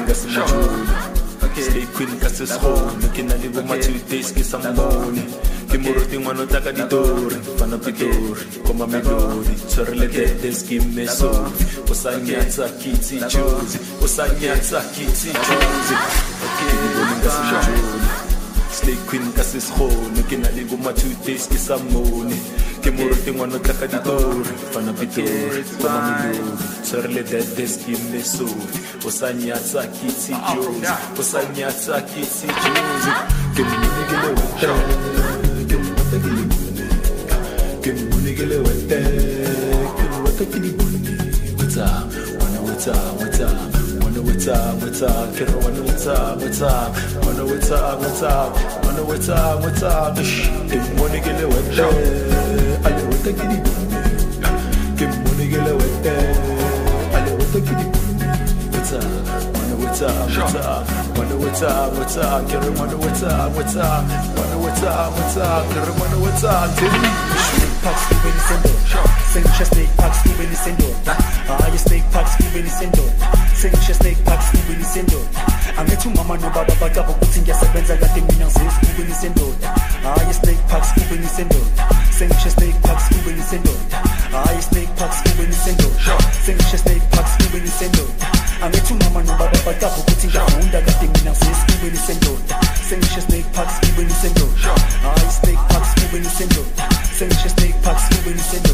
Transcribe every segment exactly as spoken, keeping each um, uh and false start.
Stay queen ka se sgone ke na le bo ma two days ke sa mmone ke moroting ngwana tla ka ditori fana pitori koma melodi tshwerele dede skimme so o sa nyatsa kitsi choose o sa nyatsa kitsi choose Stay queen ka se sgone ke na le bo ma two days ke sa mmone ke moroting ngwana tla ka ditori fana pitori koma melodi tshwerele dede skimme so o sa nyatsa kitsi choose o sa nyatsa kitsi choose ke mmone ke le wete ke mmone ke le bone ke mmone ke le wete ke mmone ke le bone what's up wanna what's up what's up wanna what's up what's up ke wanna what's up what's up wanna what's up what's up wanna what's up what's up ke mmone ke le wete ale wete ke le bone ke mmone ke le wete ale wete ke le bone what's up What's up, what's up, wonder what's up, what's up, get it, wonder what's up, what's up, wonder what's up, what's up, get it, wonder what's up, tell me. Snake packs, Steven Sendo, Sencha snake packs, Steven Sendo, ah, you snake packs, Steven Sendo, Sencha snake packs, Steven Sendo, angithi mama no baba bacaba ukuthi ngiyasebenza kade mina ngisesifubeni sendoda, ah, you snake packs, Steven Sendo, Sencha snake packs, Steven Sendo, ah, you snake packs, Steven Sendo, Sencha snake packs, Steven Sendo. Angithi mama no baba bacaba ukuthi ngiyafunda kade mina ngisesifubeni sendoda Sengisha snake packs skubeni sendo I snake packs skubeni sendo Sengisha snake packs skubeni sendo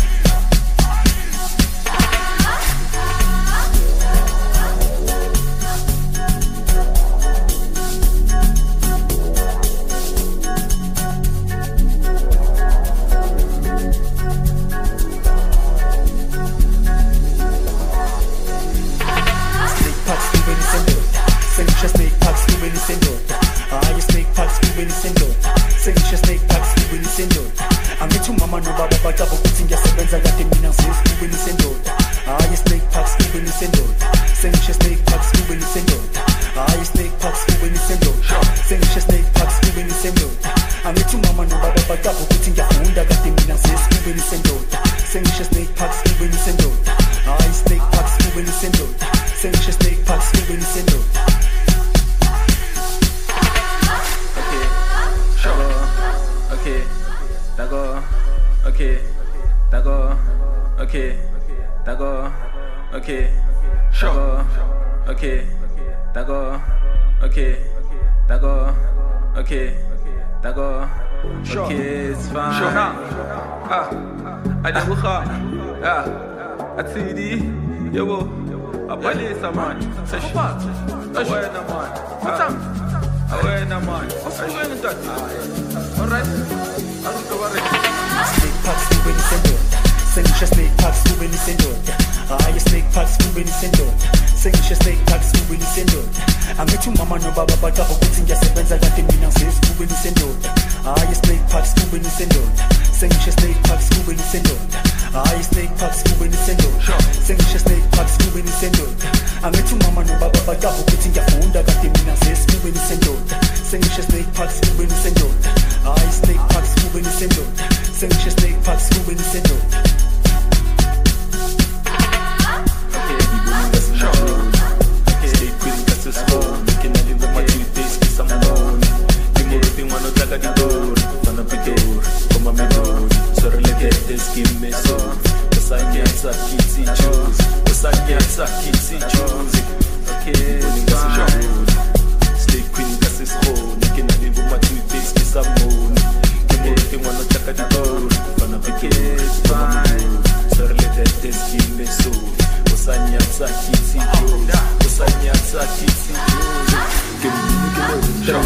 Sengisha snake packs skubeni sendo I snake packs skubeni sendo Sengisha snake packs skubeni sendo Angithi mama no baba bacaba ukuthi ngiyasebenza kade mina ngiseskubeni sendo I snake packs skubeni sendo Sengisha snake packs skubeni sendo I snake packs skubeni sendo Sengisha snake packs skubeni sendo Angithi mama no baba bacaba ukuthi ngiyafunda kade mina ngiseskubeni sendo Sengisha snake packs skubeni sendo I snake packs skubeni sendo Sengisha snake packs skubeni sendo Dago, okay, dago, okay, dago, okay, dago, okay, dago, okay, dago, okay, dago, okay, it's fine. Sure, ah, I don't know, ah, I see the, yo, a police man, say what? I wear no man, what's up? I wear no man, what's going on that? All right. Snake packs skubeni sendo Sengisha snake packs skubeni sendo I snake packs skubeni sendo Sengisha snake packs skubeni sendo Angithi mama no baba bacaba ukuthi ngiyasebenza kade mina ngiseskubeni sendo I snake packs skubeni sendo Sengisha snake packs skubeni sendo I snake packs skubeni sendo Sengisha snake packs skubeni sendo Angithi mama no baba bacaba ukuthi ngiyafunda kade mina ngiseskubeni sendo Sengisha snake packs skubeni sendo I snake packs skubeni sendo Sengisha snake packs skubeni sendo Stay queen ka se sgone ke na le bo ma two days ke sa mmone ke moroting ngwana tla ka ditori fana pitori koma melodi tshwerele dede skimme so o sa nyatsa kitsi choose o sa nyatsa kitsi choose okay Stay queen ka se sgone ke na le bo ma two days ke sa mmone ke moroting ngwana tla ka ditori fana pitori koma melodi tshwerele dede skimme so o sa nyatsa kitsi choose o sa nyatsa kitsi choose ke mmone ke le wete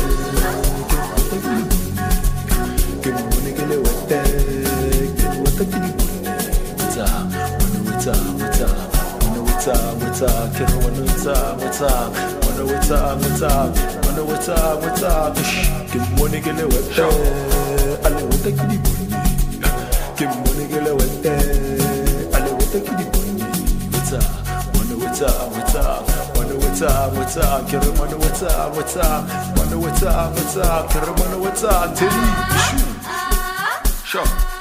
ke mmone ke le wete ke wete ke le bone what's up wanna what's up what's up wanna what's up what's up ke wanna what's up what's up wanna what's up what's up wanna what's up what's up ke mmone ke le wete ale wete ke le bone ke mmone ke le wete ale wete ke le bone what's up wanna what's up what's up wanna what's up what's up ke wanna what's up what's up wanna what's up what's up ke wanna what's up tell me sure